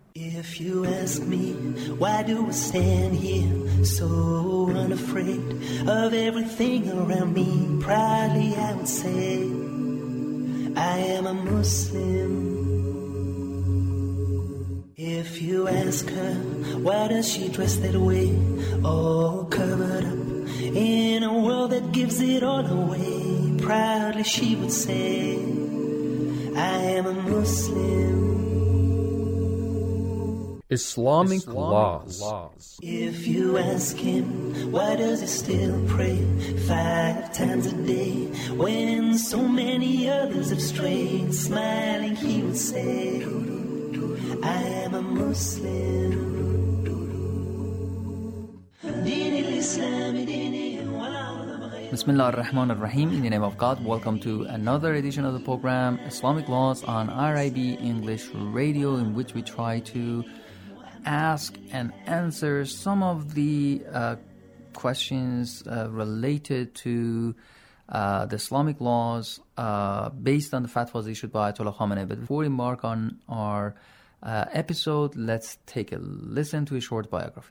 If you ask me, why do I stand here so unafraid of everything around me? Proudly I would say, I am a Muslim. If you ask her, why does she dress that way, all covered up in a world that gives it all away? Proudly she would say, I am a Muslim. Islamic laws. If you ask him, why does he still pray 5 times a day when so many others have strayed? Smiling he would say, I am a Muslim. Bismillah ar-Rahman ar-Rahim. In the name of God, welcome to another edition of the program Islamic Laws on RIB English Radio, in which we try to ask and answer some of the questions related to the Islamic laws based on the fatwas issued by Ayatollah Khamenei. But before we embark on our episode, let's take a listen to a short biography.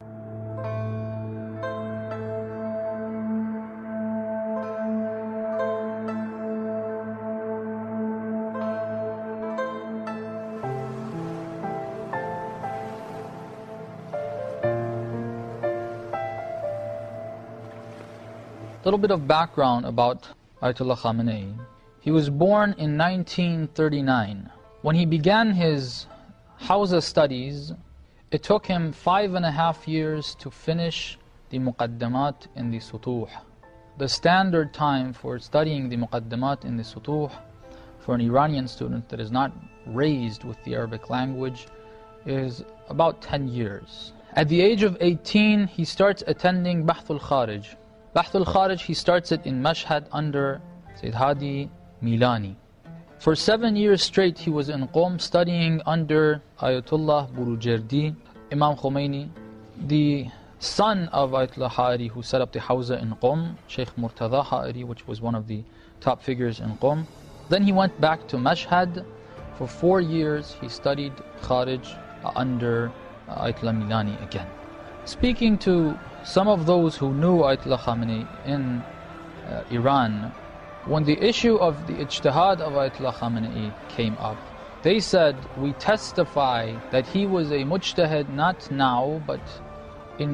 A little bit of background about Ayatollah Khamenei. He was born in 1939. When he began his Hawza studies, it took him 5.5 years to finish the Muqaddamat in the Sutuh. The standard time for studying the Muqaddamat in the Sutuh for an Iranian student that is not raised with the Arabic language is about 10 years. At the age of 18, he starts attending Bahth al-Kharij. Bahth al-Kharij, he starts it in Mashhad under Sayyid Hadi Milani. For 7 years straight, he was in Qom studying under Ayatollah Burujerdi, Imam Khomeini, the son of Ayatollah Ha'ari, who set up the Hawza in Qom, Sheikh Murtada Ha'ari, which was one of the top figures in Qom. Then he went back to Mashhad. For 4 years, he studied Kharij under Ayatollah Milani again. Speaking to some of those who knew Ayatollah Khamenei in Iran, when the issue of the ijtihad of Ayatollah Khamenei came up, they said, we testify that he was a mujtahid not now, but in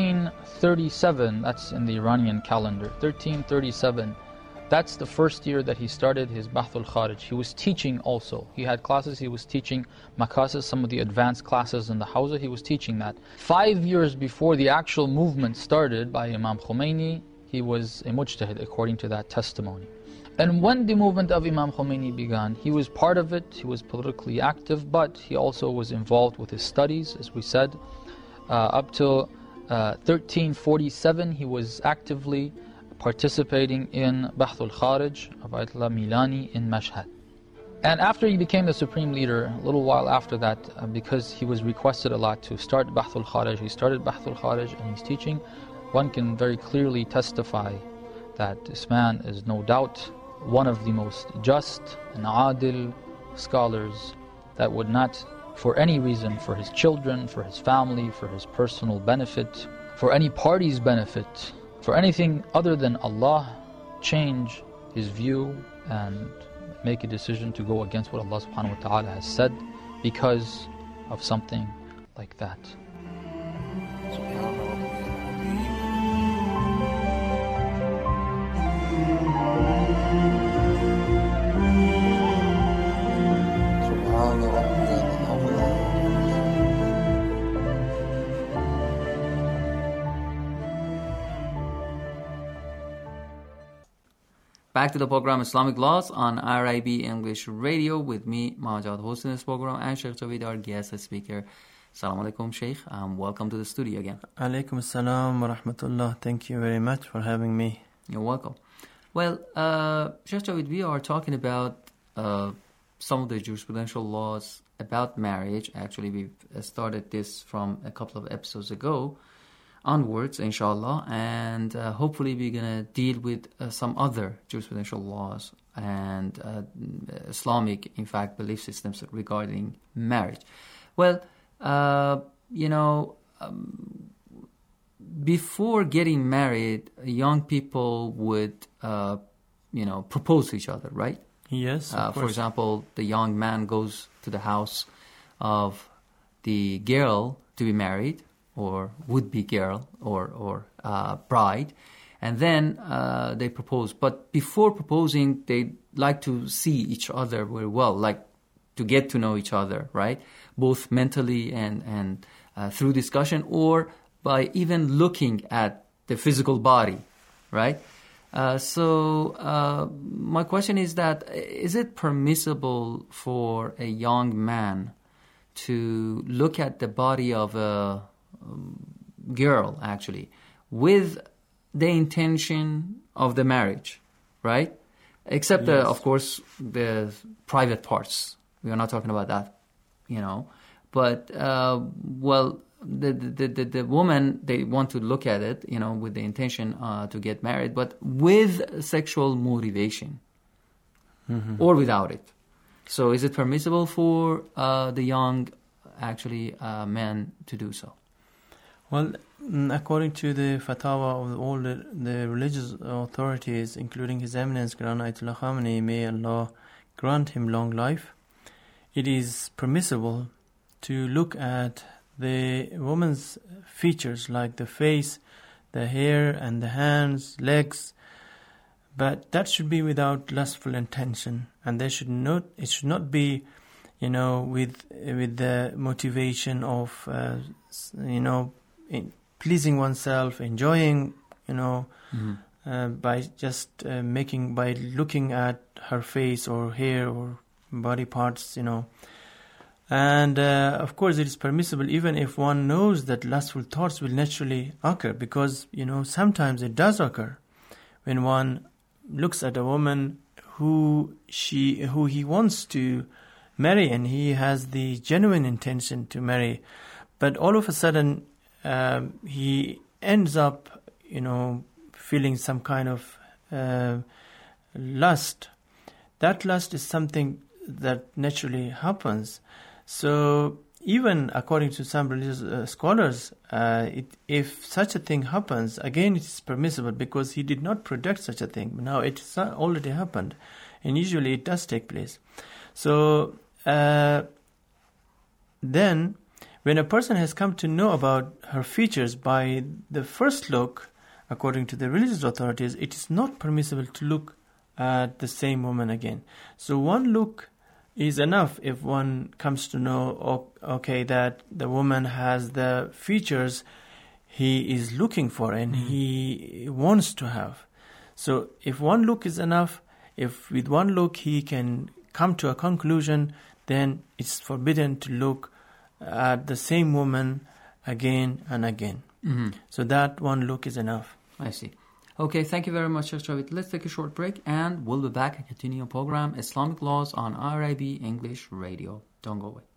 1337, that's in the Iranian calendar, 1337, that's the first year that he started his Bahth al-Kharij. He was teaching also. He had classes, he was teaching Makasis, some of the advanced classes in the Hawza, he was teaching that. 5 years before the actual movement started by Imam Khomeini, he was a mujtahid according to that testimony. And when the movement of Imam Khomeini began, he was part of it, he was politically active, but he also was involved with his studies, as we said. Up till 1347, he was actively participating in Bahth al-Kharij of Ayatollah Milani in Mashhad. And after he became the supreme leader, a little while after that, because he was requested a lot to start Bahth al-Kharij, he started Bahth al-Kharij and he's teaching. One can very clearly testify that this man is no doubt one of the most just and adil scholars that would not, for any reason, for his children, for his family, for his personal benefit, for any party's benefit, for anything other than Allah, change his view and make a decision to go against what Allah subhanahu wa ta'ala has said because of something like that. Back to the program Islamic Laws on RIB English Radio with me, Majad hosting this program, and Sheikh Javid, our guest speaker. Assalamu alaikum, Sheikh. Welcome to the studio again. Alaikum assalam wa rahmatullah. Thank you very much for having me. You're welcome. Well, Sheikh Javid, we are talking about some of the jurisprudential laws about marriage. Actually, we've started this from a couple of episodes ago onwards, inshallah, and hopefully we're going to deal with some other jurisprudential laws and Islamic, in fact, belief systems regarding marriage. Well, before getting married, young people would, propose to each other, right? Yes, of For course. example, the young man goes to the house of the girl to be married, or would-be girl, or bride, and then they propose. But before proposing, they like to see each other very well, like to get to know each other, right? Both mentally and through discussion, or by even looking at the physical body, right? So my question is that, is it permissible for a young man to look at the body of a girl, actually, with the intention of the marriage, right? Except, Yes. of course, the private parts. We are not talking about that, But, the woman, they want to look at it, with the intention to get married, but with sexual motivation, or without it. So is it permissible for the young, actually, men to do so? Well, according to the fatwa of all the religious authorities, including His Eminence Grand Ayatollah Khamenei, may Allah grant him long life, it is permissible to look at the woman's features, like the face, the hair, and the hands, legs, but that should be without lustful intention, and it should not be, with the motivation of, pleasing oneself, enjoying, by just by looking at her face or hair or body parts, And of course, it is permissible even if one knows that lustful thoughts will naturally occur, because sometimes it does occur when one looks at a woman who he wants to marry, and he has the genuine intention to marry, but all of a sudden he ends up feeling some kind of lust. That lust is something that naturally happens. So even according to some religious scholars, if such a thing happens, again it is permissible, because he did not predict such a thing. Now it has already happened, and usually it does take place. So then when a person has come to know about her features by the first look, according to the religious authorities, it is not permissible to look at the same woman again. So one look is enough if one comes to know, okay, that the woman has the features he is looking for and he wants to have. So if one look is enough, if with one look he can come to a conclusion, then it's forbidden to look at the same woman again and again. So that one look is enough. I see. Okay, thank you very much, Sheikh Javed. Let's take a short break, and we'll be back and continue our program, Islamic Laws on RIB English Radio. Don't go away.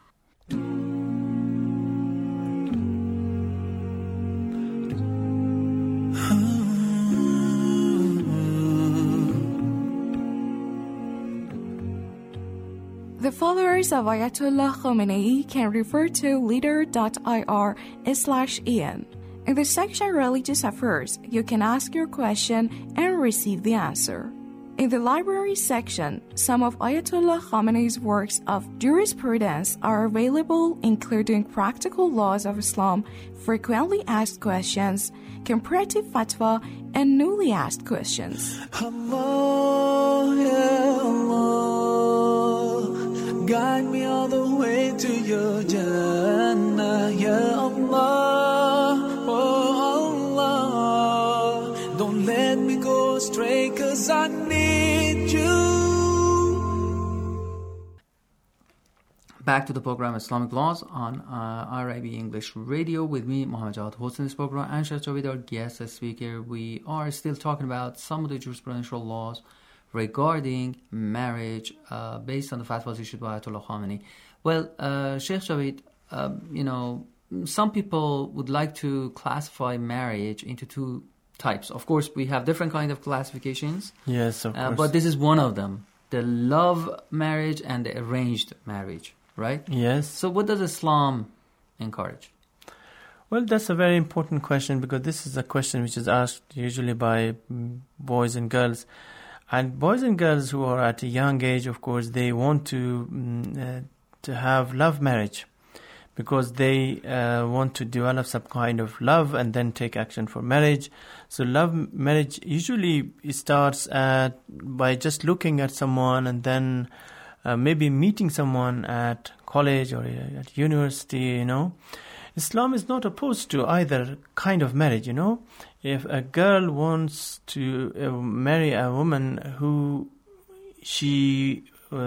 The followers of Ayatollah Khamenei can refer to leader.ir/en. In the section Religious Affairs, you can ask your question and receive the answer. In the library section, some of Ayatollah Khamenei's works of jurisprudence are available, including Practical Laws of Islam, Frequently Asked Questions, Comparative Fatwa, and Newly Asked Questions. Allah, ya Allah, guide me all the way to your Jannah, ya Allah. Don't let me go astray, 'cause I need you. Back to the program Islamic Laws on RIB English Radio with me, Muhammad Jawad, hosting this program, and Sheikh Javed, our guest speaker. We are still talking about some of the jurisprudential laws regarding marriage based on the fatwas issued by Ayatollah Khamenei. Well, Sheikh Javed, some people would like to classify marriage into two types. Of course, we have different kinds of classifications. Yes, of course. But this is one of them, the love marriage and the arranged marriage, right? Yes. So what does Islam encourage? Well, that's a very important question, because this is a question which is asked usually by boys and girls. And boys and girls who are at a young age, of course, they want to have love marriage, because they want to develop some kind of love and then take action for marriage. So love marriage usually starts by just looking at someone and then maybe meeting someone at college or at university, Islam is not opposed to either kind of marriage, If a girl wants to marry a woman who she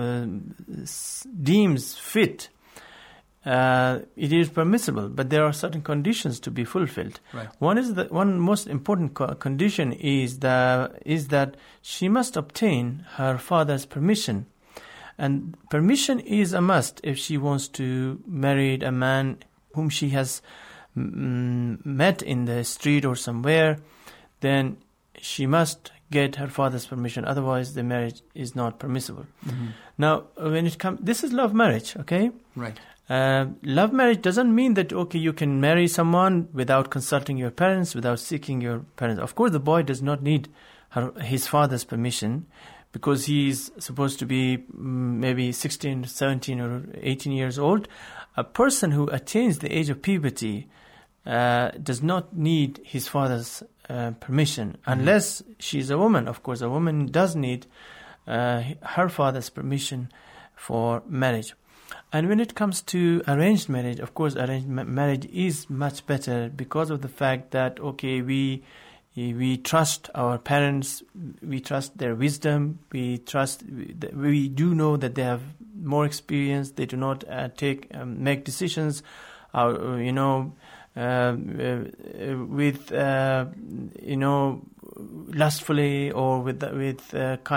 deems fit, it is permissible, but there are certain conditions to be fulfilled. Right. One most important condition is that she must obtain her father's permission, and permission is a must if she wants to marry a man whom she has met in the street or somewhere. Then she must get her father's permission, otherwise the marriage is not permissible. Mm-hmm. Now, when it comes, this is love marriage, okay? Right. Love marriage doesn't mean that, you can marry someone without consulting your parents, without seeking your parents. Of course, the boy does not need his father's permission, because he's supposed to be maybe 16, 17 or 18 years old. A person who attains the age of puberty does not need his father's permission, unless she's a woman. Of course, a woman does need her father's permission for marriage. And when it comes to arranged marriage, of course, arranged marriage is much better, because of the fact that, we trust our parents, we trust their wisdom, we do know that they have more experience, they do not make decisions, with lustfully or with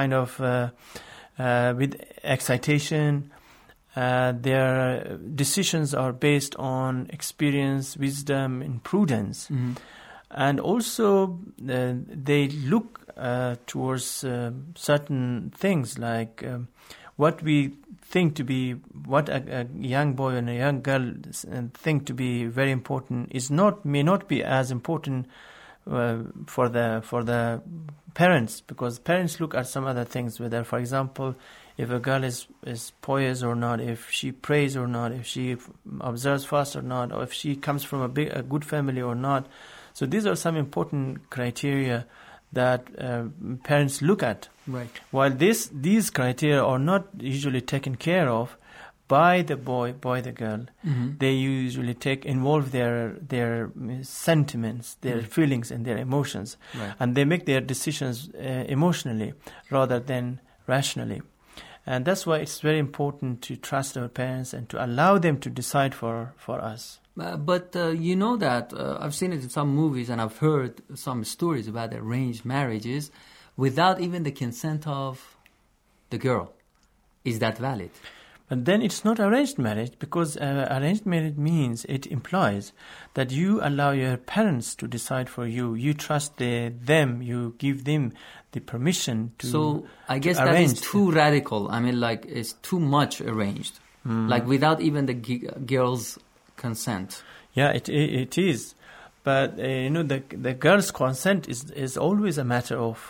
excitation. Their decisions are based on experience, wisdom, and prudence. Mm-hmm. And also, they look towards certain things, like what we think to be, what a young boy and a young girl think to be very important may not be as important for the parents, because parents look at some other things, whether, for example, if a girl is pious or not, if she prays or not, if she observes fast or not, or if she comes from a good family or not. So these are some important criteria that parents look at. Right. While these criteria are not usually taken care of by the boy, the girl, mm-hmm. they usually involve their sentiments, their mm-hmm. feelings, and their emotions, right. and they make their decisions emotionally rather than rationally. And that's why it's very important to trust our parents and to allow them to decide for us. But you know that I've seen it in some movies, and I've heard some stories about arranged marriages without even the consent of the girl. Is that valid? But then it's not arranged marriage, because arranged marriage means, it implies that you allow your parents to decide for you. You trust them. You give them the permission to. So I guess that is too radical. I mean, like, it's too much arranged, like without even the girl's consent. Yeah, it is. But the girl's consent is always a matter of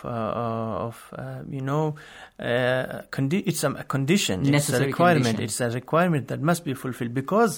it's a condition. Necessary it's a requirement. Condition. It's a requirement that must be fulfilled, because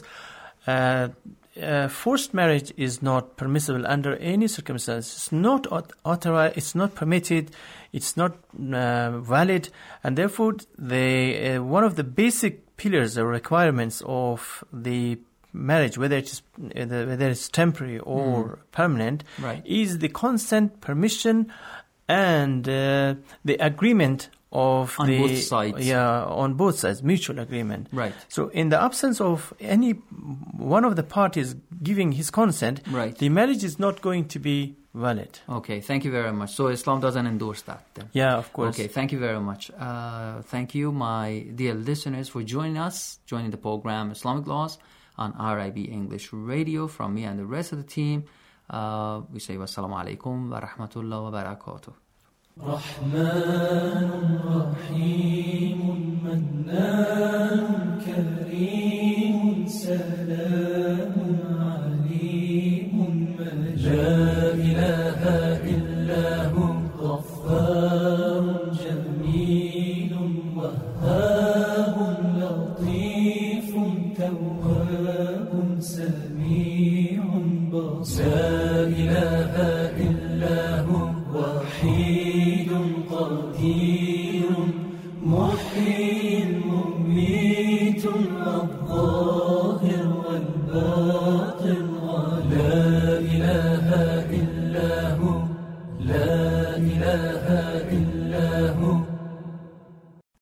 forced marriage is not permissible under any circumstance. It's not authorized. It's not permitted. It's not valid, and therefore one of the basic pillars or requirements of the marriage, whether it's temporary or permanent, right. is the consent, permission, and the agreement of both sides. Yeah, on both sides, mutual agreement. Right. So, in the absence of any one of the parties giving his consent, right. the marriage is not going to be valid. Okay, thank you very much. So Islam doesn't endorse that then? Yeah, of course. Okay, thank you very much. Thank you, my dear listeners, for joining the program Islamic Laws on RIB English Radio. From me and the rest of the team, we say wassalamu alaikum wa rahmatullah wa barakatuh. رحمن رحيم منان كريم سلام عليم مجيد لا إله إلا هو غفار جميل وهاب لطيف تواب سميع بصير لا إله إلا